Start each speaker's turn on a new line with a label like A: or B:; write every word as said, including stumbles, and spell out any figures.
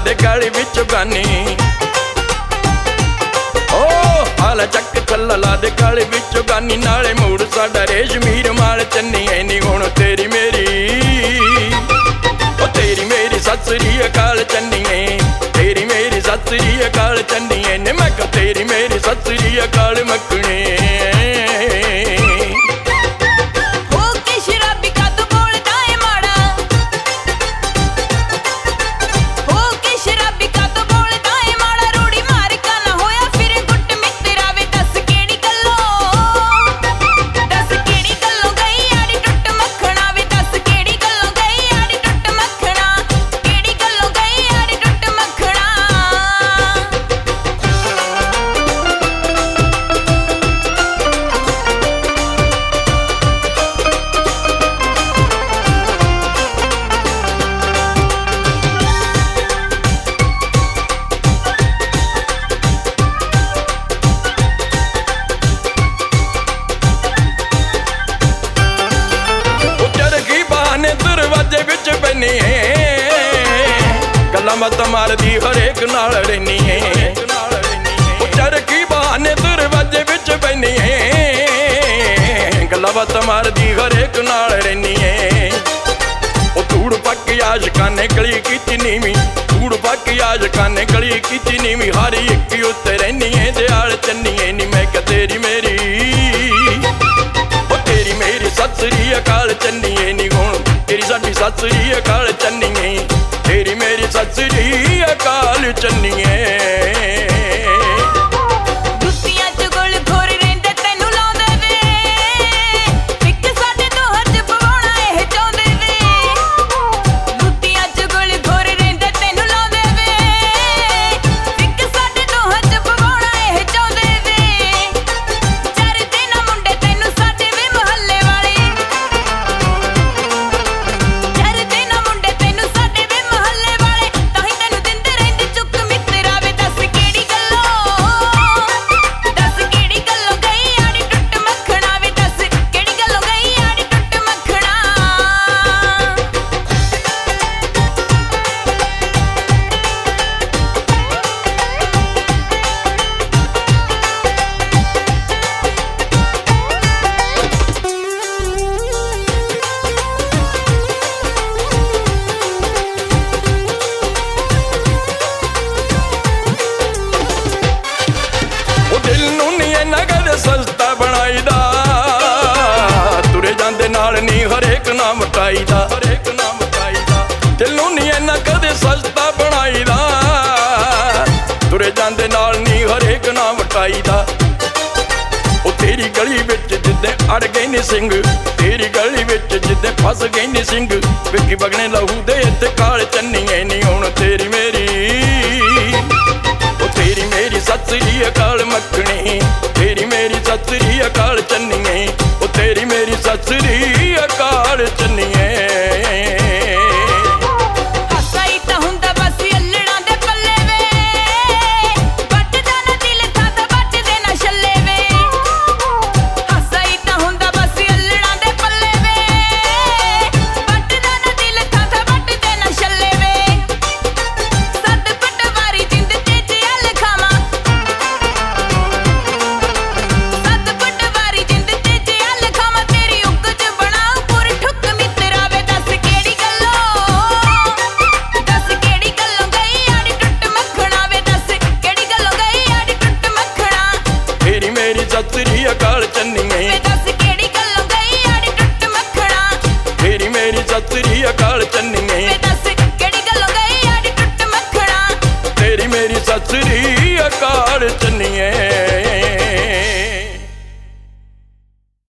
A: दे गल विच गानी ओ हाल चक थल्ला ला दे गल विच गानी नाले मूड़ साडा रेशमीर माल चन्नी नी हुण तेरी मेरी ओ तेरी मेरी सत श्री अकाल चन्नीए तेरी मेरी सत श्री अकाल चन्नीए ने मैं कहा तेरी मेरी सत श्री अकाल मखणे गल्लां मत मारदी हरेक नाल रैनी है चरखी बहाने दरवाजे विच पैनी है गल्लां मत मारदी हरेक नाल रैनी है ओ धूड़ पक आशकां ने गली कीती नीवी धूड़ पक आशकां ने गली कीती नीवी हर एक उत्ते रैनी है दयाल चन्नीए नी मैं कहा तेरी मेरी ओ तेरी मेरी सत श्री अकाल चन्नीए नी हुण तेरी साडी सत श्री अकाल चन्नीए तेरी मेरी सत श्री अकाल चन्नीए सस्ता बनाई दा तुरे जांदे नाल नी हरेक नाम मटाई दा हरेक नाम मटाई दा दिल नूं नी इन्ना कदे सस्ता बनाई दा तुरे जांदे नाल नी हरेक नाम मटाई दा ओ तेरी गली विच जिद्दे अड़ गए ने सिंह तेरी गली विच जिद्दे फस गए ने सिंह विकी बगने लहू दे ते काल चन्नीए नी हुण तेरी मेरी ओ तेरी मेरी सत श्री अकाल मखणी तेरी मेरी सत श्री अकाल चन्नीए ओ तेरी मेरी सत श्री अकाल चन्नीए सत श्री अकाल चन्नीए दस केड़ी गल्लों गई आड़ी टुट मखना तेरी मेरी सत श्री अकाल चन्नीए दस केड़ी गल्लों गई आड़ी टुट मखना तेरी मेरी सत श्री अकाल चन्नीए।